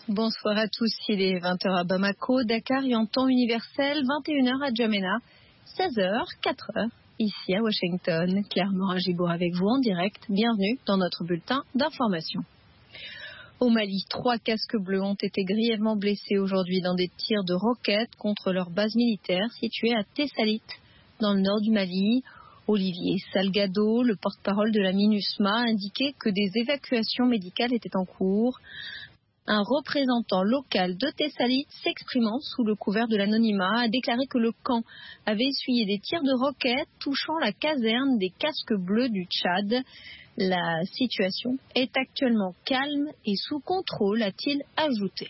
Bonsoir à tous, il est 20h à Bamako, Dakar et en temps universel, 21h à Djamena, 16h, 4h ici à Washington. Claire Morin-Gibour avec vous en direct, bienvenue dans notre bulletin d'information. Au Mali, 3 casques bleus ont été grièvement blessés aujourd'hui dans des tirs de roquettes contre leur base militaire située à Tessalit, dans le nord du Mali. Olivier Salgado, le porte-parole de la MINUSMA, a indiqué que des évacuations médicales étaient en cours. Un représentant local de Tessalit, s'exprimant sous le couvert de l'anonymat, a déclaré que le camp avait essuyé des tirs de roquettes touchant la caserne des casques bleus du Tchad. La situation est actuellement calme et sous contrôle, a-t-il ajouté.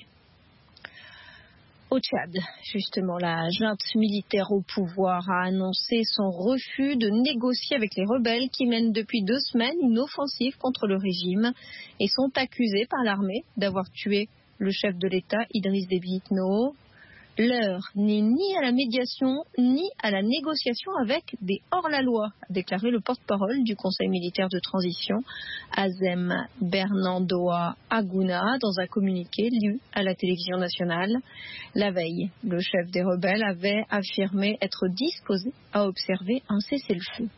Au Tchad, justement, la junte militaire au pouvoir a annoncé son refus de négocier avec les rebelles qui mènent depuis 2 semaines une offensive contre le régime et sont accusés par l'armée d'avoir tué le chef de l'État, Idriss Déby Itno. L'heure n'est ni à la médiation ni à la négociation avec des hors-la-loi, a déclaré le porte-parole du Conseil militaire de transition, Azem Bernandoa Aguna, dans un communiqué lu à la télévision nationale. La veille, le chef des rebelles avait affirmé être disposé à observer un cessez-le-feu.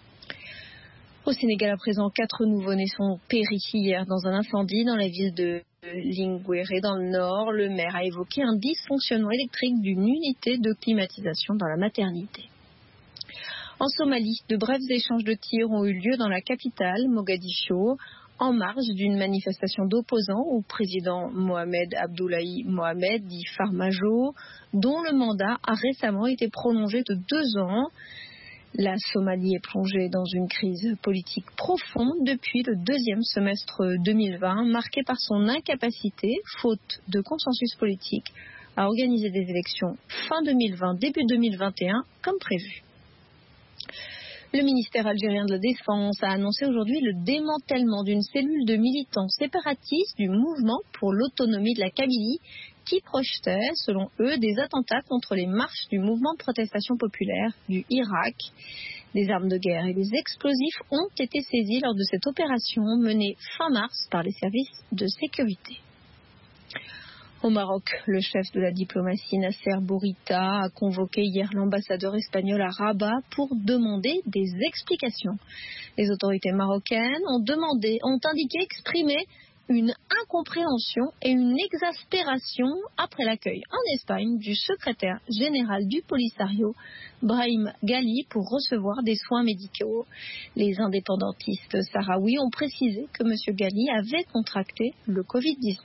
Au Sénégal, à présent, 4 nouveau-nés sont péris hier dans un incendie dans la ville de Linguéré, dans le nord. Le maire a évoqué un dysfonctionnement électrique d'une unité de climatisation dans la maternité. En Somalie, de brefs échanges de tirs ont eu lieu dans la capitale, Mogadiscio, en marge d'une manifestation d'opposants au président Mohamed Abdullahi Mohamed, dit Farmajo, dont le mandat a récemment été prolongé de 2 ans. La Somalie est plongée dans une crise politique profonde depuis le 2e semestre 2020, marqué par son incapacité, faute de consensus politique, à organiser des élections fin 2020, début 2021, comme prévu. Le ministère algérien de la Défense a annoncé aujourd'hui le démantèlement d'une cellule de militants séparatistes du mouvement pour l'autonomie de la Kabylie qui projetait, selon eux, des attentats contre les marches du mouvement de protestation populaire du Irak. Des armes de guerre et des explosifs ont été saisis lors de cette opération menée fin mars par les services de sécurité. Au Maroc, le chef de la diplomatie Nasser Bourita a convoqué hier l'ambassadeur espagnol à Rabat pour demander des explications. Les autorités marocaines ont exprimé une incompréhension et une exaspération après l'accueil en Espagne du secrétaire général du Polisario, Brahim Ghali, pour recevoir des soins médicaux. Les indépendantistes sahraouis ont précisé que M. Ghali avait contracté le Covid-19.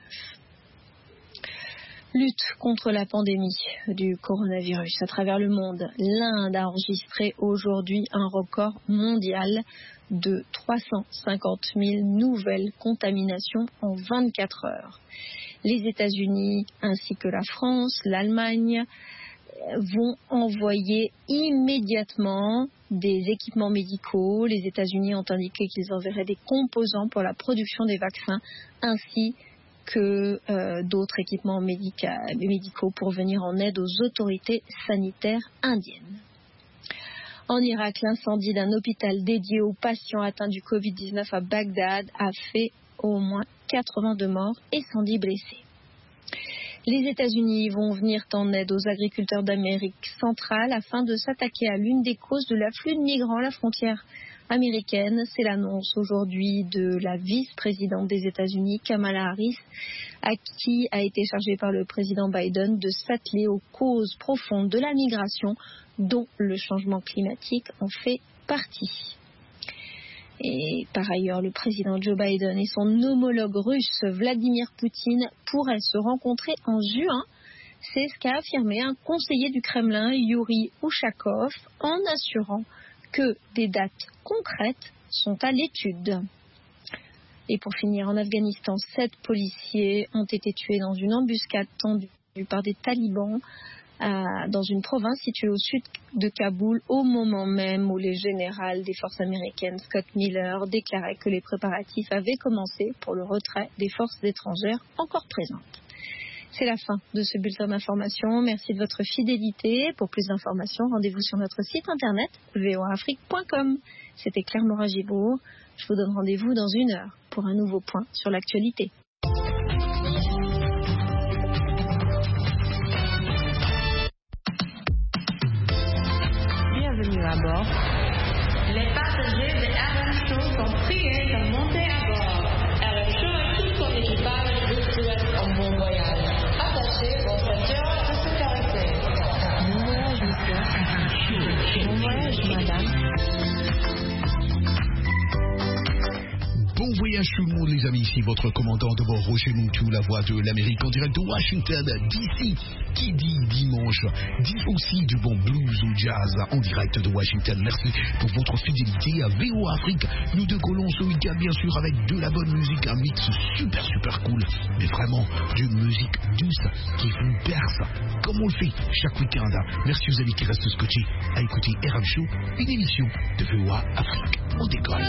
Lutte contre la pandémie du coronavirus à travers le monde. L'Inde a enregistré aujourd'hui un record mondial de 350 000 nouvelles contaminations en 24 heures. Les États-Unis ainsi que la France, l'Allemagne vont envoyer immédiatement des équipements médicaux. Les États-Unis ont indiqué qu'ils enverraient des composants pour la production des vaccins ainsi que d'autres équipements médicaux pour venir en aide aux autorités sanitaires indiennes. En Irak, l'incendie d'un hôpital dédié aux patients atteints du Covid-19 à Bagdad a fait au moins 82 morts et 110 blessés. Les États-Unis vont venir en aide aux agriculteurs d'Amérique centrale afin de s'attaquer à l'une des causes de l'afflux de migrants à la frontière américaine. C'est l'annonce aujourd'hui de la vice-présidente des États-Unis, Kamala Harris, à qui a été chargé par le président Biden de s'atteler aux causes profondes de la migration dont le changement climatique en fait partie. Et par ailleurs, le président Joe Biden et son homologue russe Vladimir Poutine pourraient se rencontrer en juin. C'est ce qu'a affirmé un conseiller du Kremlin, Yuri Ushakov, en assurant que des dates concrètes sont à l'étude. Et pour finir, en Afghanistan, 7 policiers ont été tués dans une embuscade tendue par des talibans dans une province située au sud de Kaboul, au moment même où le général des forces américaines, Scott Miller, déclarait que les préparatifs avaient commencé pour le retrait des forces étrangères encore présentes. C'est la fin de ce bulletin d'information. Merci de votre fidélité. Pour plus d'informations, rendez-vous sur notre site internet voaafrique.com. C'était Claire Morin-Gibour. Je vous donne rendez-vous dans 1 heure pour un nouveau point sur l'actualité. à bord. Les passagers de RM Show sont priés de monter à bord. RM Show et tout son équipage vous souhaitent un bon voyage. Attachez vos ceintures de sécurité. Bon voyage, monsieur. Bon voyage, madame. Bon voyage tout le monde les amis, ici votre commandant de bord Roger Moutou, la voix de l'Amérique en direct de Washington DC. Qui dit dimanche, dit aussi du bon blues ou jazz en direct de Washington. Merci pour votre fidélité à VOA Afrique. Nous décollons ce week-end bien sûr avec de la bonne musique, un mix super cool, mais vraiment de musique douce qui vous berce comme on le fait chaque week-end. Merci aux amis qui restent scotchés à écouter RM Show, une émission de VOA Afrique. On décolle.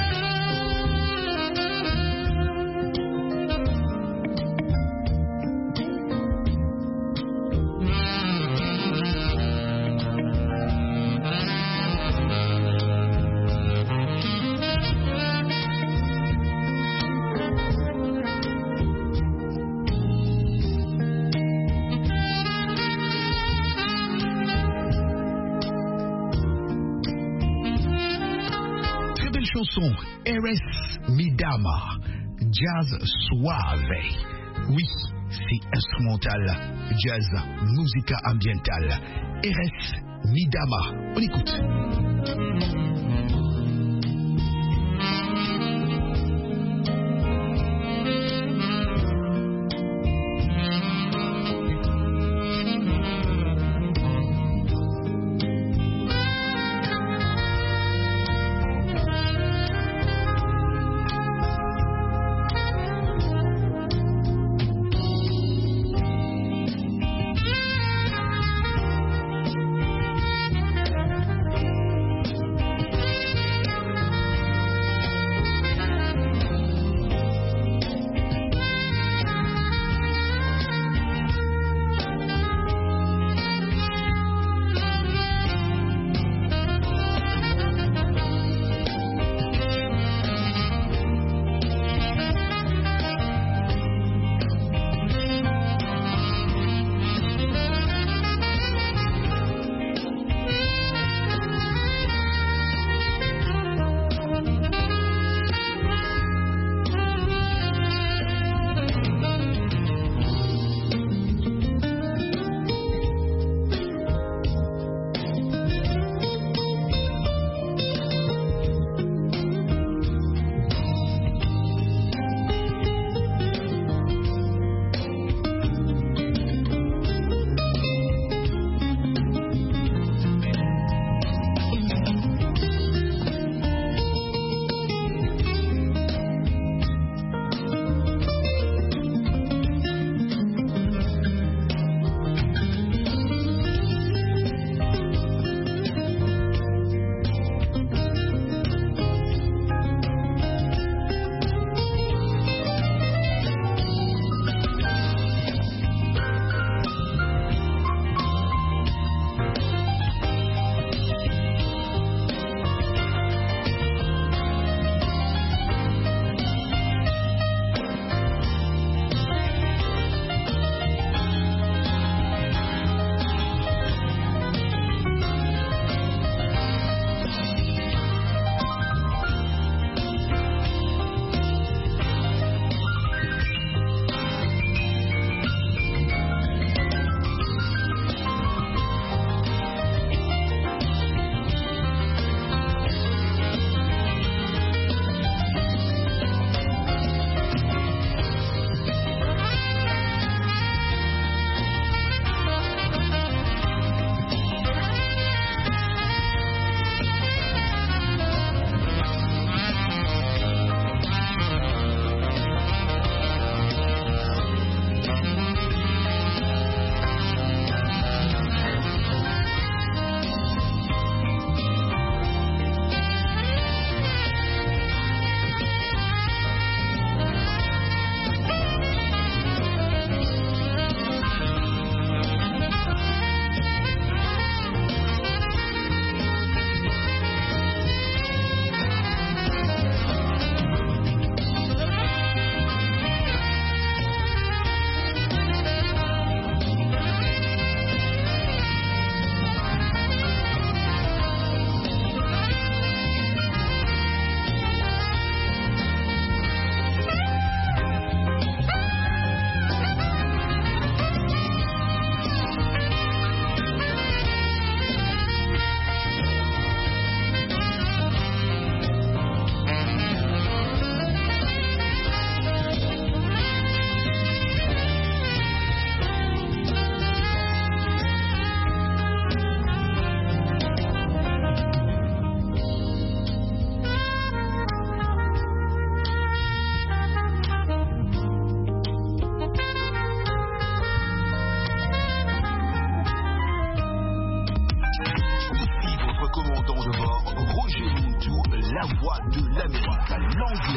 RS Midama, jazz suave. Oui, c'est instrumental, jazz, musica ambientale. RS Midama, on écoute.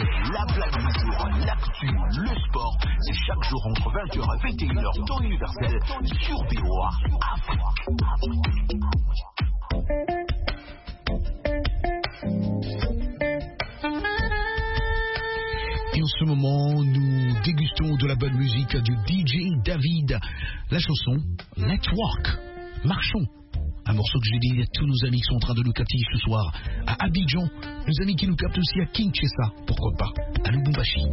la blague du jour, l'actu, le sport. C'est chaque jour entre 20h et 21h, temps universel sur VOA Afrique. Et en ce moment, nous dégustons de la bonne musique du DJ David. La chanson Let's Walk. Marchons. Un morceau que j'ai dit à tous nos amis qui sont en train de nous capter ce soir à Abidjan, nos amis qui nous captent aussi à Kinshasa, pourquoi pas, à Lubumbashi.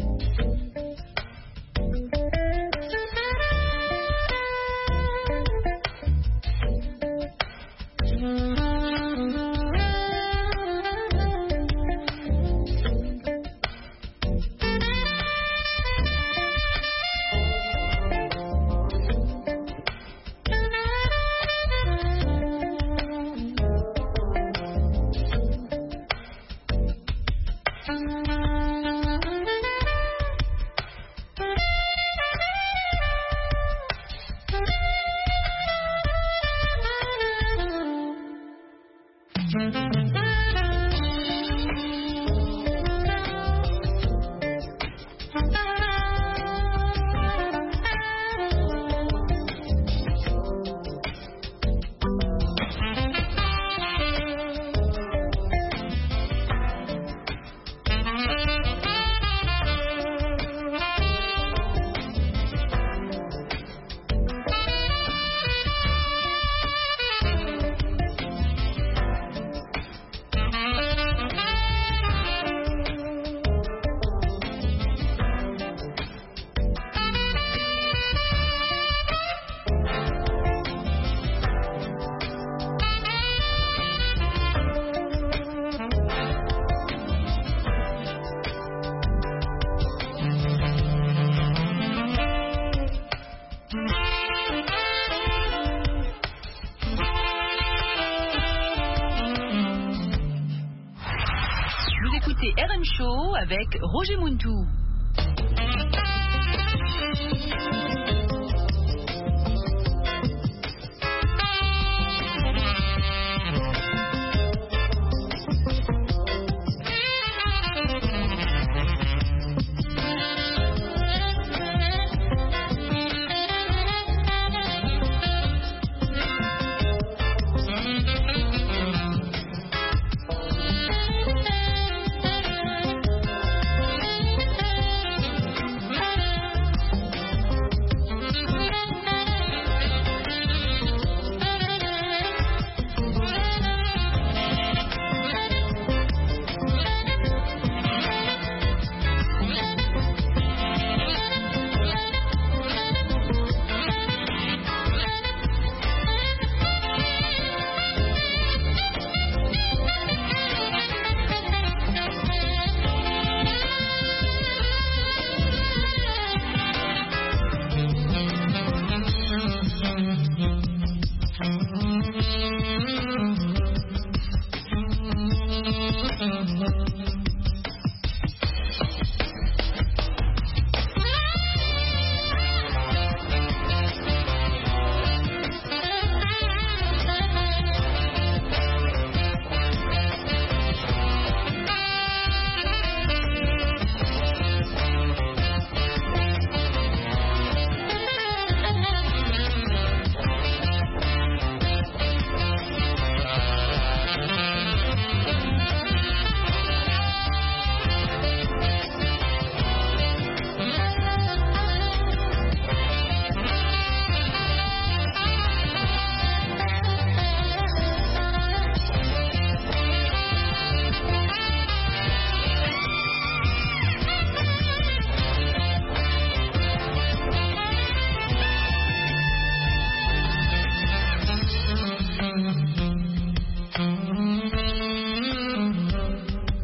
RM Show avec Roger Muntou.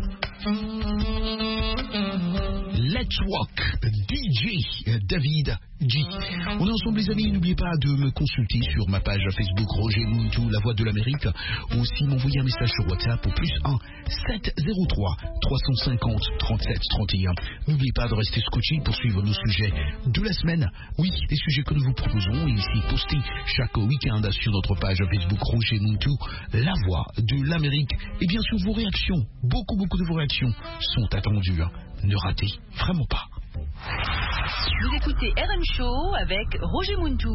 Let's Walk, DJ David G. On est ensemble les amis, n'oubliez pas de me consulter sur ma page Facebook Roger Muntu, la voix de l'Amérique, ou aussi m'envoyer un message sur WhatsApp au +1 703 350 37 31. N'oubliez pas de rester scotché pour suivre nos sujets de la semaine. Oui, les sujets que nous vous proposons et ici postés chaque week-end sur notre page Facebook Roger Muntu, la voix de l'Amérique. Et bien sûr vos réactions, beaucoup de vos réactions sont attendues. Ne ratez vraiment pas. Vous écoutez RM Show avec Roger Muntu.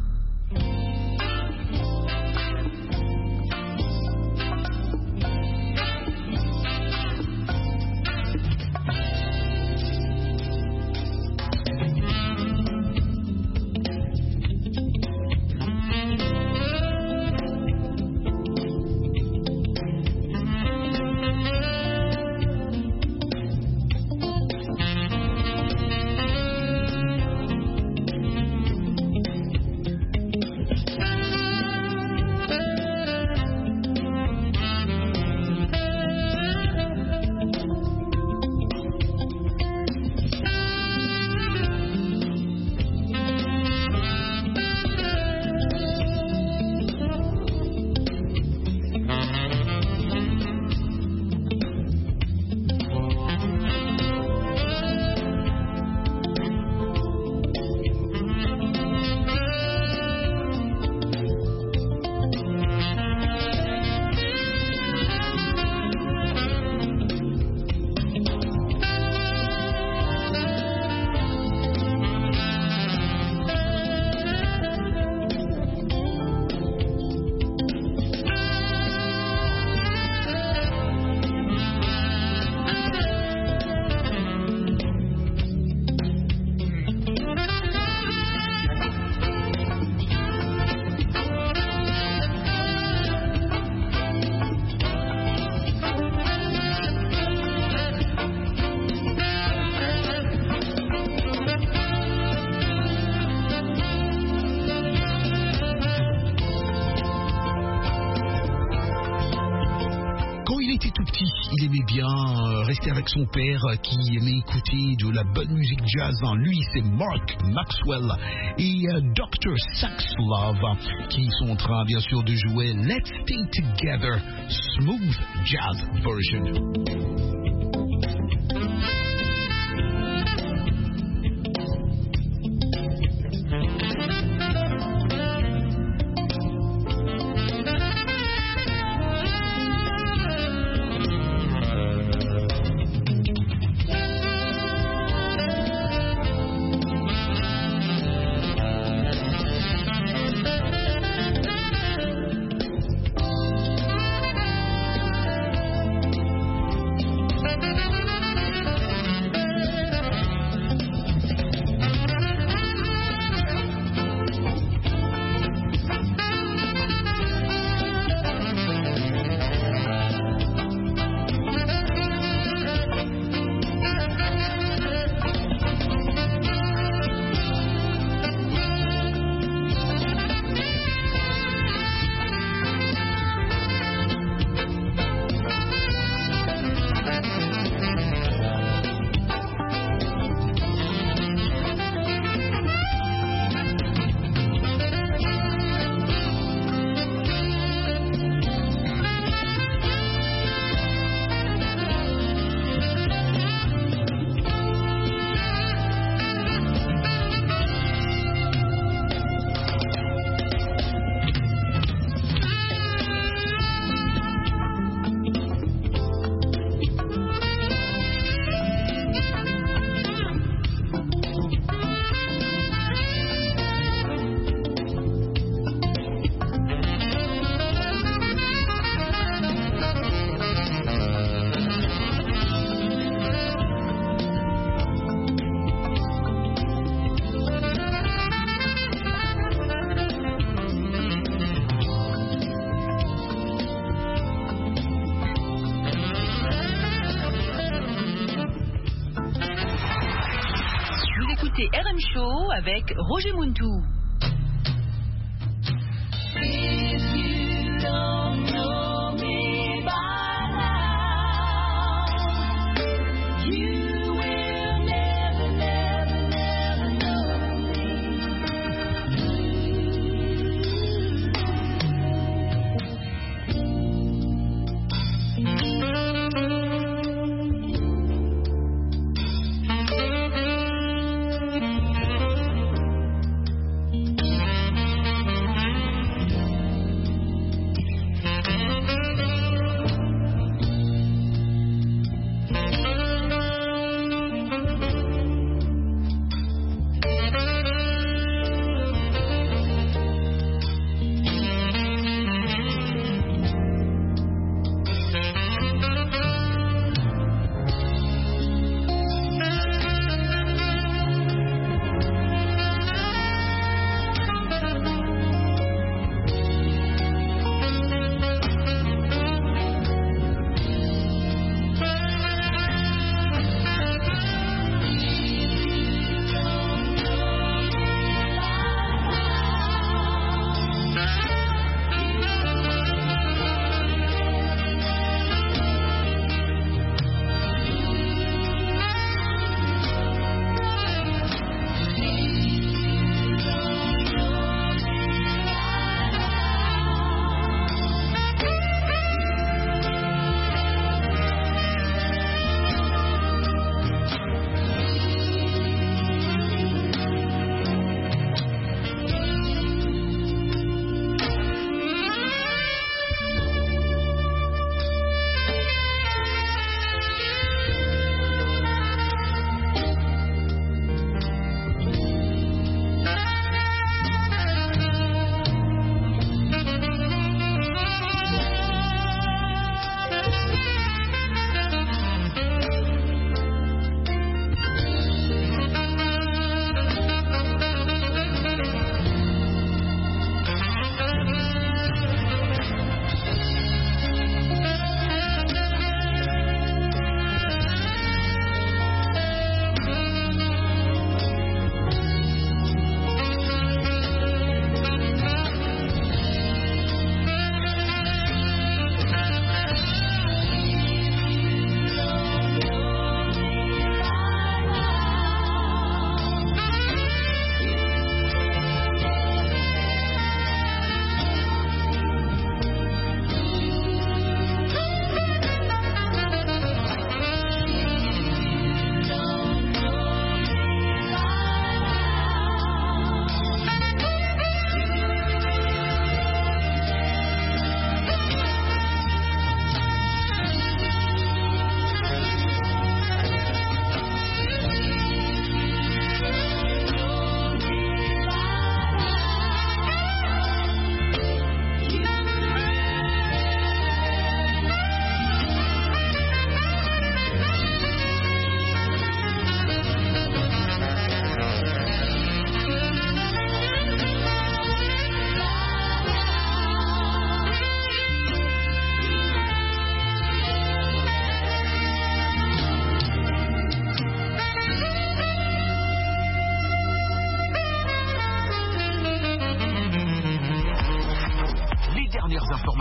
Avec son père qui aimait écouter de la bonne musique jazz. Lui, c'est Mark Maxwell et Dr. Saxlove qui sont en train, bien sûr, de jouer Let's Stay Together, Smooth Jazz Version. écoutez RM Show avec Roger Muntu.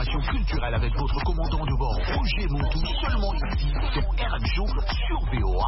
d'information culturelle avec votre commandant de bord Roger Montou, seulement ici sur RM Show sur VOA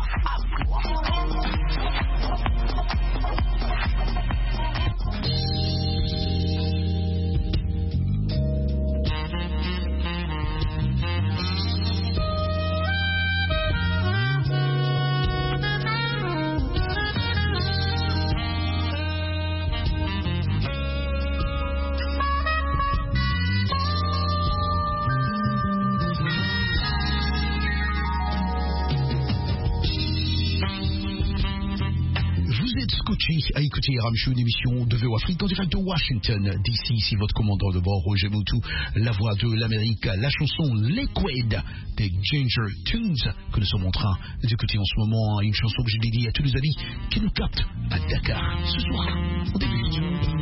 à écouter RM Show, une émission de VOA Afrique en direct de Washington DC. Ici votre commandant de bord Roger Montou, la voix de l'Amérique, la chanson Liquid des Ginger Tunes que nous sommes en train d'écouter en ce moment, une chanson que j'ai dédiée à tous les amis qui nous captent à Dakar ce soir. On débute.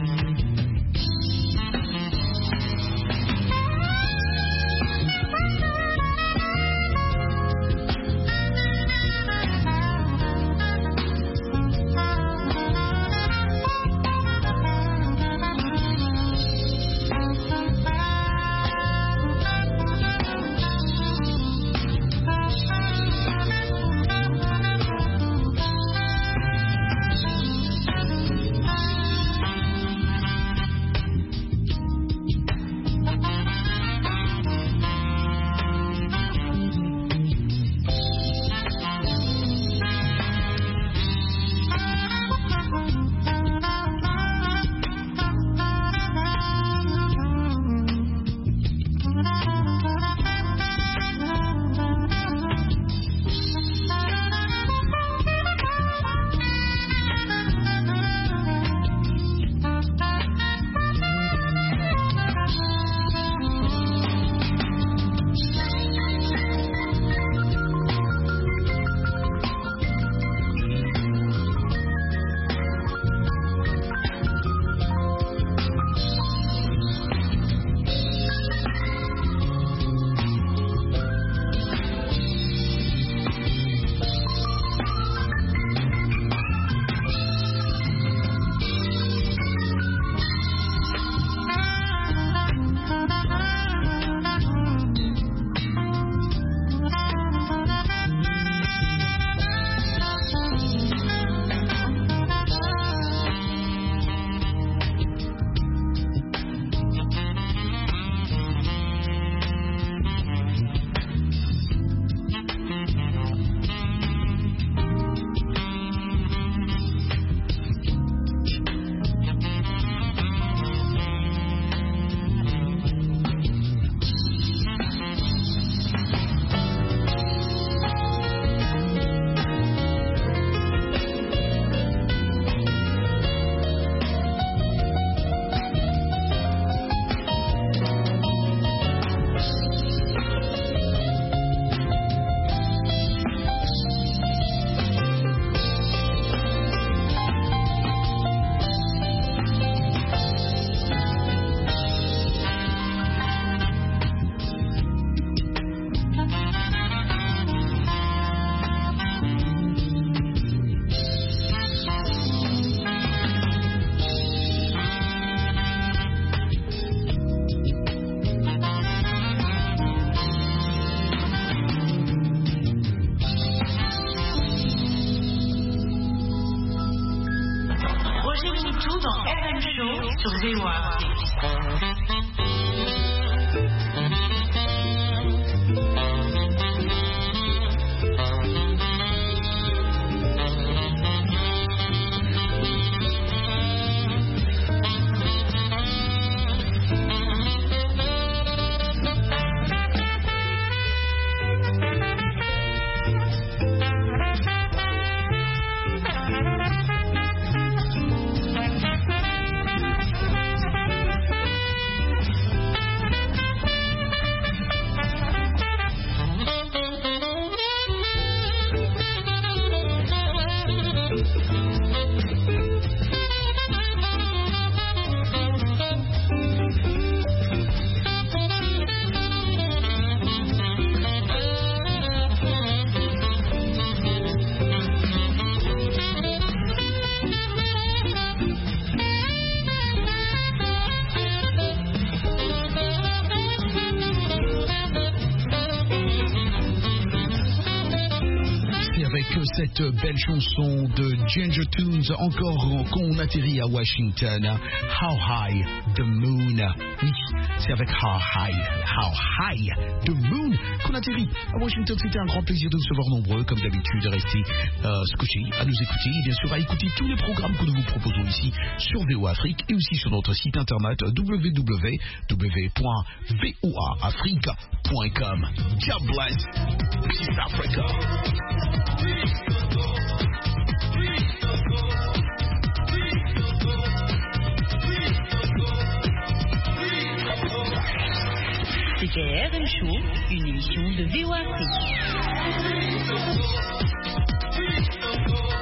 sur VOA. cette belle chanson de Ginger Tunes, encore qu'on atterrit à Washington. How High the Moon. Oui, c'est avec How High the Moon qu'on atterrit à Washington. C'était un grand plaisir de vous recevoir nombreux, comme d'habitude, restez scotchés à nous écouter et bien sûr à écouter tous les programmes que nous vous proposons ici sur VOA Afrique et aussi sur notre site internet www.voaafrique.com. God bless. Peace Africa. C'était RM Show, une émission de VOA Afrique.